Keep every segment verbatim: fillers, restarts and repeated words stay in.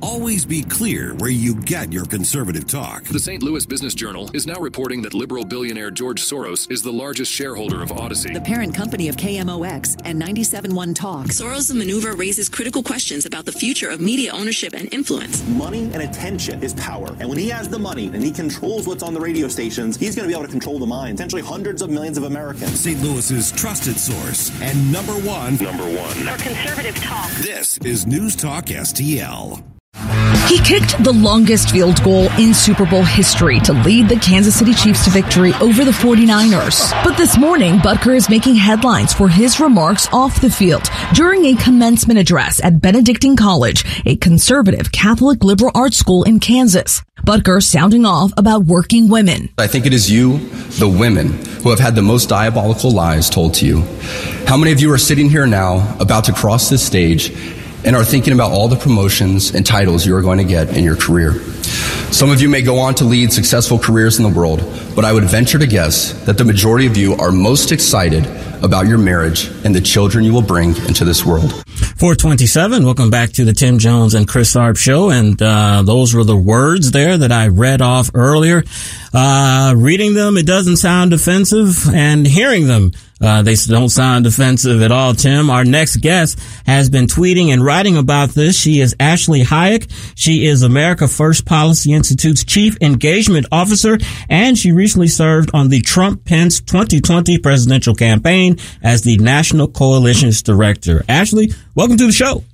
Always be clear where you get your conservative talk. The Saint Louis Business Journal is now reporting that liberal billionaire George Soros is the largest shareholder of Odyssey, the parent company of K M O X and ninety-seven point one Talk. Soros' maneuver raises critical questions about the future of media ownership and influence. Money and attention is power. And when he has the money and he controls what's on the radio stations, he's going to be able to control the minds, potentially hundreds of millions of Americans. Saint Louis's trusted source and number one. number one. For conservative talk. This is News Talk S T L. He kicked the longest field goal in Super Bowl history to lead the Kansas City Chiefs to victory over the forty-niners. But this morning, Butker is making headlines for his remarks off the field during a commencement address at Benedictine College, a conservative Catholic liberal arts school in Kansas. Butker sounding off about working women. I think it is you, the women, who have had the most diabolical lies told to you. How many of you are sitting here now about to cross this stage and are thinking about all the promotions and titles you are going to get in your career? Some of you may go on to lead successful careers in the world, but I would venture to guess that the majority of you are most excited about your marriage and the children you will bring into this world. four twenty-seven, welcome back to the Tim Jones and Chris Arp Show, and uh those were the words there that I read off earlier. Uh reading them, it doesn't sound offensive, and hearing them, Uh, they don't sound offensive at all, Tim. Our next guest has been tweeting and writing about this. She is Ashley Hayek. She is America First Policy Institute's Chief Engagement Officer, and she recently served on the Trump-Pence twenty twenty presidential campaign as the National Coalition's Director. Ashley, welcome to the show.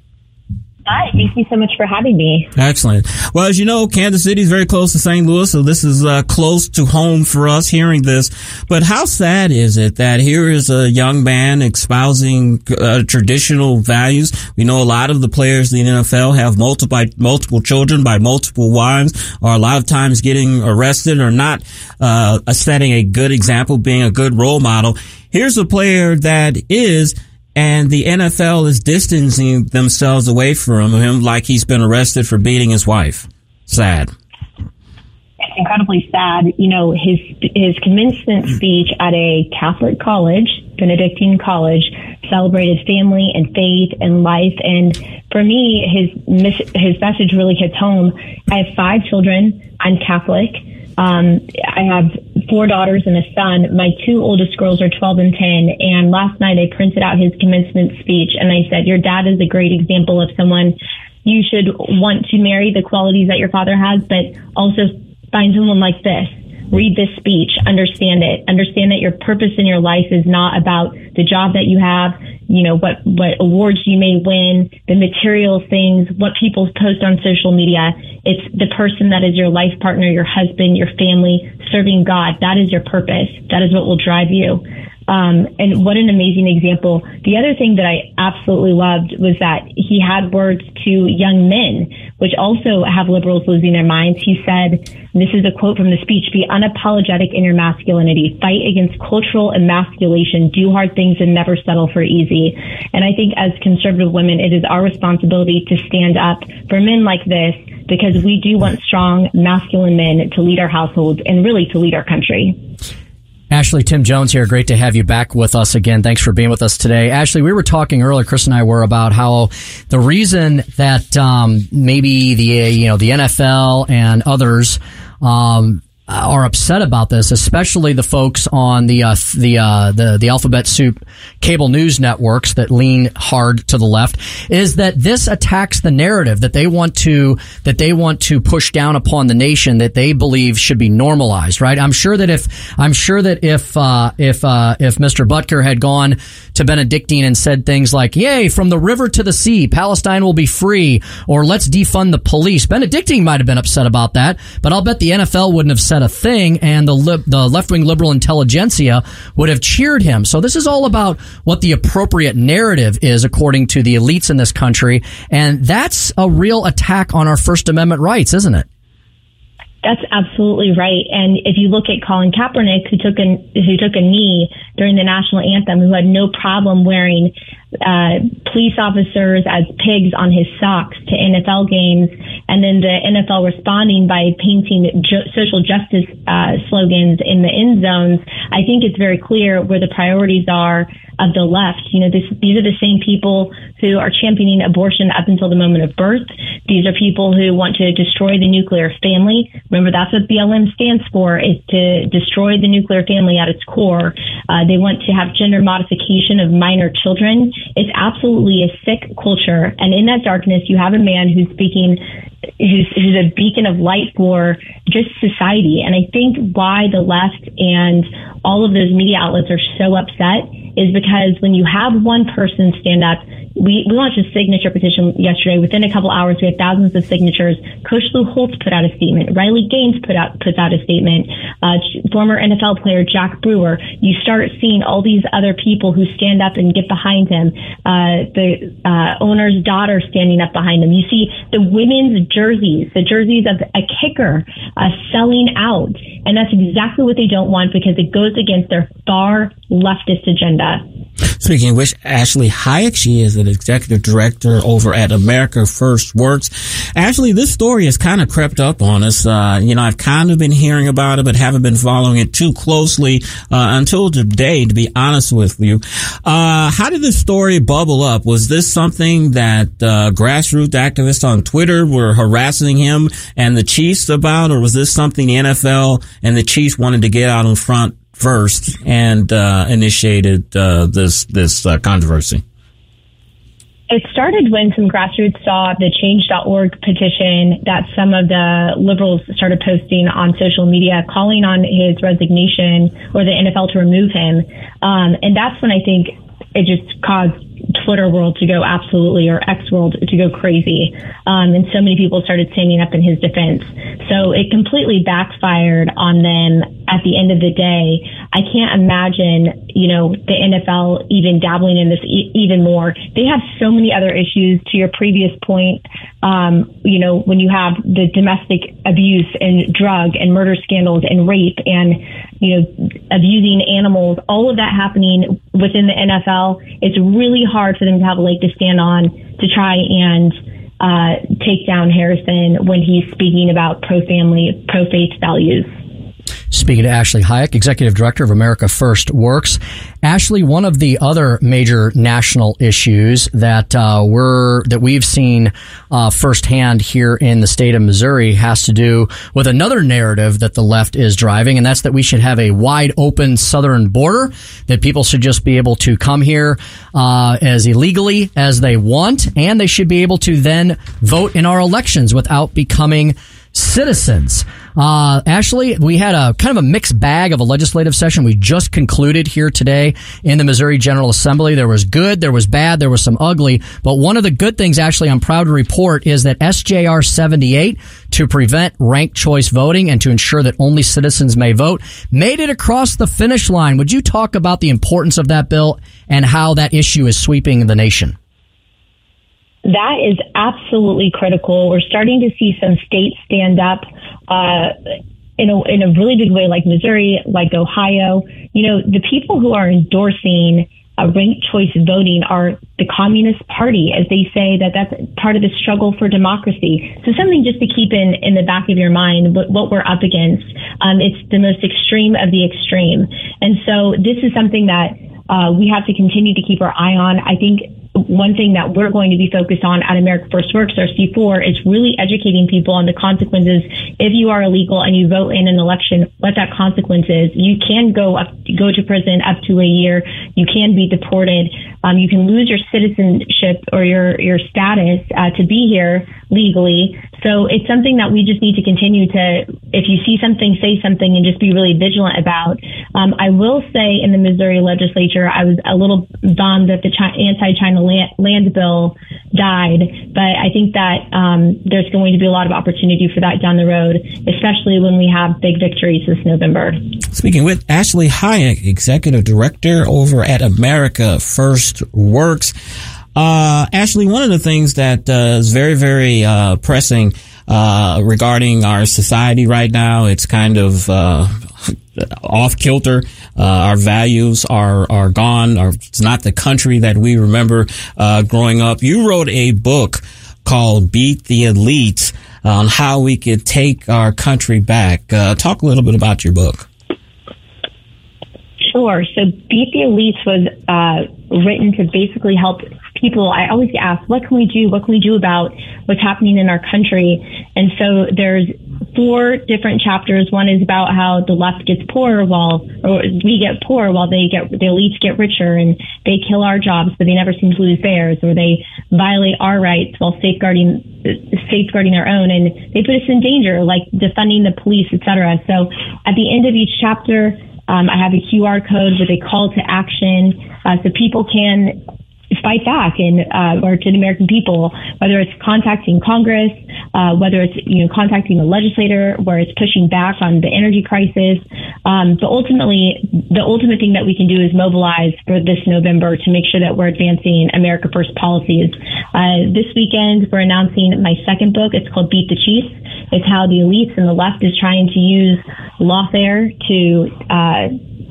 Hi, thank you so much for having me. Excellent. Well, as you know, Kansas City is very close to Saint Louis, so this is uh, close to home for us hearing this. But how sad is it that here is a young man espousing uh, traditional values? We know a lot of the players in the N F L have multiple, multiple children by multiple wives, or a lot of times getting arrested or not uh, setting a good example, being a good role model. Here's a player that is, and the N F L is distancing themselves away from him like he's been arrested for beating his wife. Sad. It's incredibly sad. You know, his his commencement speech at a Catholic college, Benedictine College, celebrated family and faith and life. And for me, his his message really hits home. I have five children. I'm Catholic. Um, I have four daughters and a son. My two oldest girls are twelve and ten. And last night I printed out his commencement speech and I said, your dad is a great example of someone you should want to marry, the qualities that your father has, but also find someone like this. Read this speech, understand it, understand that your purpose in your life is not about the job that you have, you know, what, what awards you may win, the material things, what people post on social media. It's the person that is your life partner, your husband, your family, serving God. That is your purpose. That is what will drive you. Um, and what an amazing example. The other thing that I absolutely loved was that he had words to young men, which also have liberals losing their minds. He said, this is a quote from the speech, be unapologetic in your masculinity, fight against cultural emasculation, do hard things and never settle for easy. And I think as conservative women, it is our responsibility to stand up for men like this, because we do want strong, masculine men to lead our households and really to lead our country. Ashley, Tim Jones here. Great to have you back with us again. Thanks for being with us today. Ashley, we were talking earlier, Chris and I were, about how the reason that um maybe the you know the N F L and others um are upset about this, especially the folks on the uh, the uh, the the Alphabet Soup cable news networks that lean hard to the left, is that this attacks the narrative that they want to that they want to push down upon the nation that they believe should be normalized. Right? I'm sure that if I'm sure that if uh, if uh, if Mister Butker had gone to Benedictine and said things like, "Yay, from the river to the sea, Palestine will be free," or "Let's defund the police," Benedictine might have been upset about that, but I'll bet the N F L wouldn't have said a thing, and the li- the left-wing liberal intelligentsia would have cheered him. So this is all about what the appropriate narrative is according to the elites in this country, and that's a real attack on our First Amendment rights, isn't it? That's absolutely right. And if you look at Colin Kaepernick, who took a who took a knee during the national anthem, who had no problem wearing uh police officers as pigs on his socks to N F L games, and then the N F L responding by painting ju- social justice uh, slogans in the end zones, I think it's very clear where the priorities are of the left. You know, this, these are the same people who are championing abortion up until the moment of birth. These are people who want to destroy the nuclear family. Remember, that's what B L M stands for, is to destroy the nuclear family at its core. Uh, they want to have gender modification of minor children. It's absolutely a sick culture. And in that darkness, you have a man who's speaking, who's, who's a beacon of light for just society. And I think why the left and all of those media outlets are so upset is because when you have one person stand up, we, we launched a signature petition yesterday. Within a couple hours, we had thousands of signatures. Coach Lou Holtz put out a statement. Riley Gaines put out puts out a statement. Uh, former N F L player Jack Brewer. You start seeing all these other people who stand up and get behind him. Uh, the uh, owner's daughter standing up behind him. You see the women's jerseys, the jerseys of a kicker uh, selling out. And that's exactly what they don't want, because it goes against their far leftist agenda. Speaking of which, Ashley Hayek, she is an executive director over at America First Works. Ashley, this story has kind of crept up on us. Uh, you know, I've kind of been hearing about it, but haven't been following it too closely uh, until today, to be honest with you. Uh, how did this story bubble up? Was this something that uh, grassroots activists on Twitter were harassing him and the Chiefs about, or was this something the N F L and the Chiefs wanted to get out in front first and uh, initiated uh, this this uh, controversy? It started when some grassroots saw the change dot org petition that some of the liberals started posting on social media, calling on his resignation or the N F L to remove him. Um, and that's when I think it just caused Twitter world to go absolutely, or X world to go crazy. Um, and so many people started standing up in his defense. So it completely backfired on them at the end of the day. I can't imagine, you know, the N F L even dabbling in this e- even more. They have so many other issues. To your previous point, um, you know, when you have the domestic abuse and drug and murder scandals and rape and, you know, abusing animals, all of that happening within the N F L, it's really hard for them to have a leg to stand on to try and uh, take down Harrison when he's speaking about pro-family, pro-faith values. Speaking to Ashley Hayek, Executive Director of America First Works. Ashley, one of the other major national issues that uh, we're that we've seen uh, firsthand here in the state of Missouri has to do with another narrative that the left is driving, and that's that we should have a wide open southern border, that people should just be able to come here uh, as illegally as they want, and they should be able to then vote in our elections without becoming citizens. Uh, Ashley, we had a kind of a mixed bag of a legislative session. We just concluded here today in the Missouri General Assembly. There was good, there was bad, there was some ugly. But one of the good things, Ashley, I'm proud to report is that S J R seventy-eight, to prevent ranked choice voting and to ensure that only citizens may vote, made it across the finish line. Would you talk about the importance of that bill and how that issue is sweeping the nation? That is absolutely critical. We're starting to see some states stand up uh, in a in a really big way, like Missouri, like Ohio. You know, the people who are endorsing uh, ranked choice voting are the Communist Party, as they say that that's part of the struggle for democracy. So something just to keep in, in the back of your mind what, what we're up against. Um, it's the most extreme of the extreme. And so this is something that uh, we have to continue to keep our eye on. I think one thing that we're going to be focused on at America First Works, our C four, is really educating people on the consequences. If you are illegal and you vote in an election, what that consequence is. You can go up, go to prison up to a year. You can be deported. Um, you can lose your citizenship or your, your status uh, to be here legally. So it's something that we just need to continue to, if you see something, say something, and just be really vigilant about. Um, I will say in the Missouri legislature, I was a little bummed that the Chi- anti-China land, land bill died, but I think that um, there's going to be a lot of opportunity for that down the road, especially when we have big victories this November. Speaking with Ashley Hayek, Executive Director over at America First Works. Uh, Ashley, one of the things that uh, is very, very uh, pressing uh, regarding our society right now, it's kind of uh, off kilter. Uh, our values are are gone. Our, it's not the country that we remember uh, growing up. You wrote a book called Beat the Elites. on how we could take our country back. Uh, talk a little bit about your book. Sure. So Beat the Elites was uh, written to basically help people. I always get asked, what can we do? What can we do about what's happening in our country? And so there's four different chapters. One is about how the left gets poorer while, or we get poor while they get, the elites get richer, and they kill our jobs, but they never seem to lose theirs, or they violate our rights while safeguarding, safeguarding our own. And they put us in danger, like defunding the police, et cetera. So at the end of each chapter, Um, I have a Q R code with a call to action, uh, so people can fight back and uh, or to the American people, whether it's contacting Congress, uh, whether it's you know contacting the legislator, where it's pushing back on the energy crisis. Um, but ultimately, the ultimate thing that we can do is mobilize for this November to make sure that we're advancing America First policies. Uh, this weekend, we're announcing my second book. It's called Beat the Chiefs. It's how the elites and the left is trying to use lawfare to uh,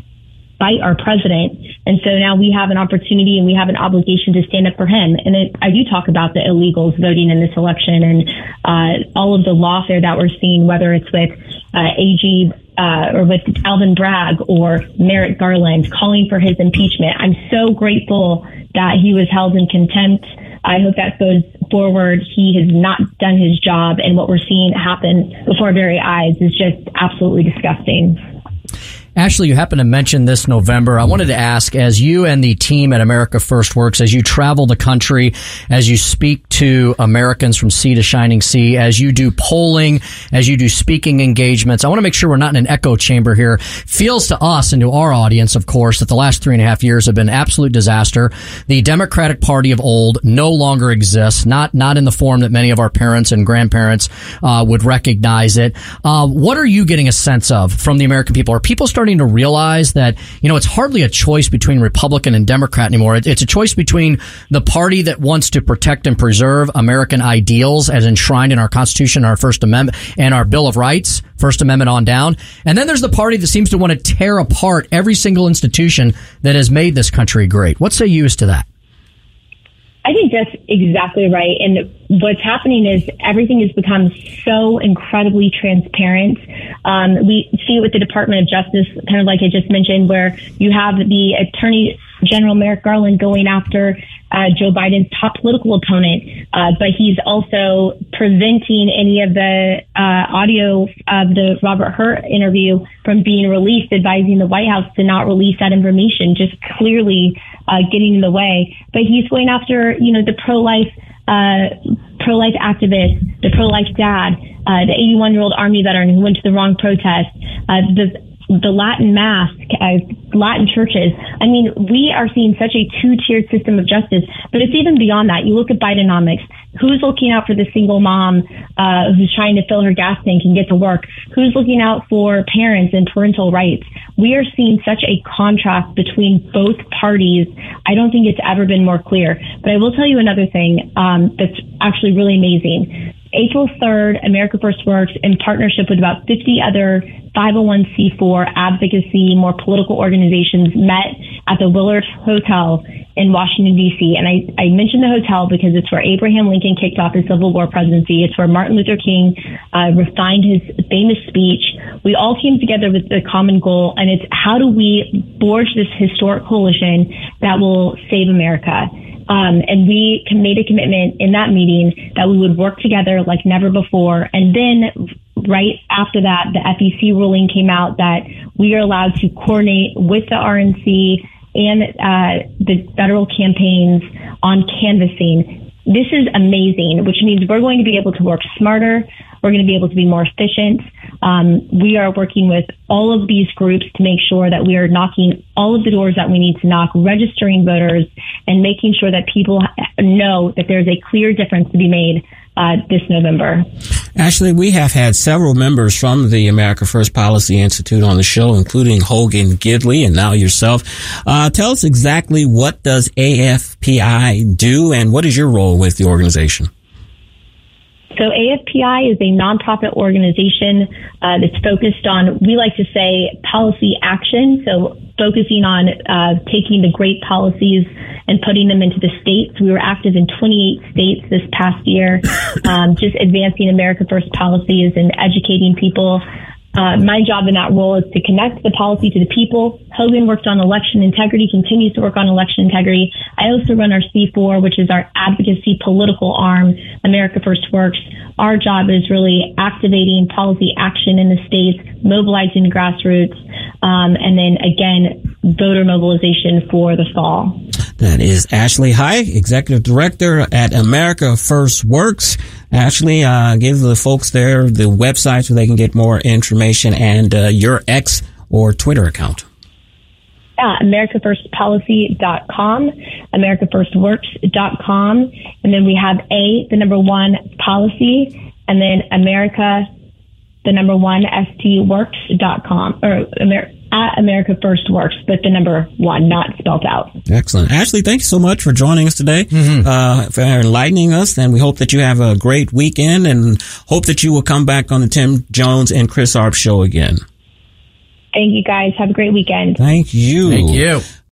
fight our president. And so now we have an opportunity and we have an obligation to stand up for him. And it, I do talk about the illegals voting in this election and uh, all of the lawfare that we're seeing, whether it's with uh, A G uh, or with Alvin Bragg or Merrick Garland calling for his impeachment. I'm so grateful that he was held in contempt. I hope that goes forward. He has not done his job, and what we're seeing happen before our very eyes is just absolutely disgusting. Ashley, you happen to mention this November. I wanted to ask, as you and the team at America First Works, as you travel the country, as you speak to Americans from sea to shining sea, as you do polling, as you do speaking engagements, I want to make sure we're not in an echo chamber here. Feels to us and to our audience, of course, that the last three and a half years have been absolute disaster. The Democratic Party of old no longer exists, not not in the form that many of our parents and grandparents uh, would recognize it. Uh, what are you getting a sense of from the American people? Are people starting to realize that, you know, it's hardly a choice between Republican and Democrat anymore. It's a choice between the party that wants to protect and preserve American ideals as enshrined in our Constitution, our First Amendment, and our Bill of Rights, First Amendment on down. And then there's the party that seems to want to tear apart every single institution that has made this country great. What say you as to that? I think that's exactly right. And what's happening is everything has become so incredibly transparent. Um, we see it with the Department of Justice, kind of like I just mentioned, where you have the Attorney General Merrick Garland going after uh, Joe Biden's top political opponent, uh, but he's also preventing any of the uh, audio of the Robert Hur interview from being released, advising the White House to not release that information, just clearly uh, getting in the way. But he's going after, you know, the pro-life uh, pro-life activist, the pro-life dad, uh, the eighty-one-year-old Army veteran who went to the wrong protest, uh, the the Latin mass, uh, Latin churches. I mean, we are seeing such a two-tiered system of justice, but it's even beyond that. You look at Bidenomics. Who's looking out for the single mom uh, who's trying to fill her gas tank and get to work? Who's looking out for parents and parental rights? We are seeing such a contrast between both parties. I don't think it's ever been more clear. But I will tell you another thing um, that's actually really amazing. April third, America First Works, in partnership with about fifty other five oh one c four advocacy, more political organizations, met at the Willard Hotel in Washington, D C. And I, I mentioned the hotel because it's where Abraham Lincoln kicked off his Civil War presidency. It's where Martin Luther King uh, refined his famous speech. We all came together with the common goal, and it's how do we forge this historic coalition that will save America? Um, and we made a commitment in that meeting that we would work together like never before. And then right after that, the F E C ruling came out that we are allowed to coordinate with the R N C and uh, the federal campaigns on canvassing. This is amazing, which means we're going to be able to work smarter. We're going to be able to be more efficient. Um, we are working with all of these groups to make sure that we are knocking all of the doors that we need to knock, registering voters, and making sure that people know that there's a clear difference to be made uh, this November. Actually, we have had several members from the America First Policy Institute on the show, including Hogan Gidley and now yourself. Uh, tell us exactly what does A F P I do and what is your role with the organization? So A F P I is a nonprofit organization uh, that's focused on, we like to say, policy action. So focusing on uh, taking the great policies and putting them into the states. We were active in twenty-eight states this past year, um, just advancing America First policies and educating people. Uh, my job in that role is to connect the policy to the people. Hogan worked on election integrity, continues to work on election integrity. I also run our C four, which is our advocacy political arm, America First Works. Our job is really activating policy action in the states, mobilizing grassroots, um, and then, again, voter mobilization for the fall. That is Ashley High, Executive Director at America First Works. Ashley, uh, give the folks there the website so they can get more information and uh, your X or Twitter account. Yeah, America First Policy dot com, America First Works dot com, and then we have A, the number one, policy, and then America, the number one, S T Works dot com, or America. At America First Works, but the number one, not spelled out. Excellent. Ashley, thank you so much for joining us today, mm-hmm. uh, for enlightening us, and we hope that you have a great weekend and hope that you will come back on the Tim Jones and Chris Arp show again. Thank you, guys. Have a great weekend. Thank you. Thank you.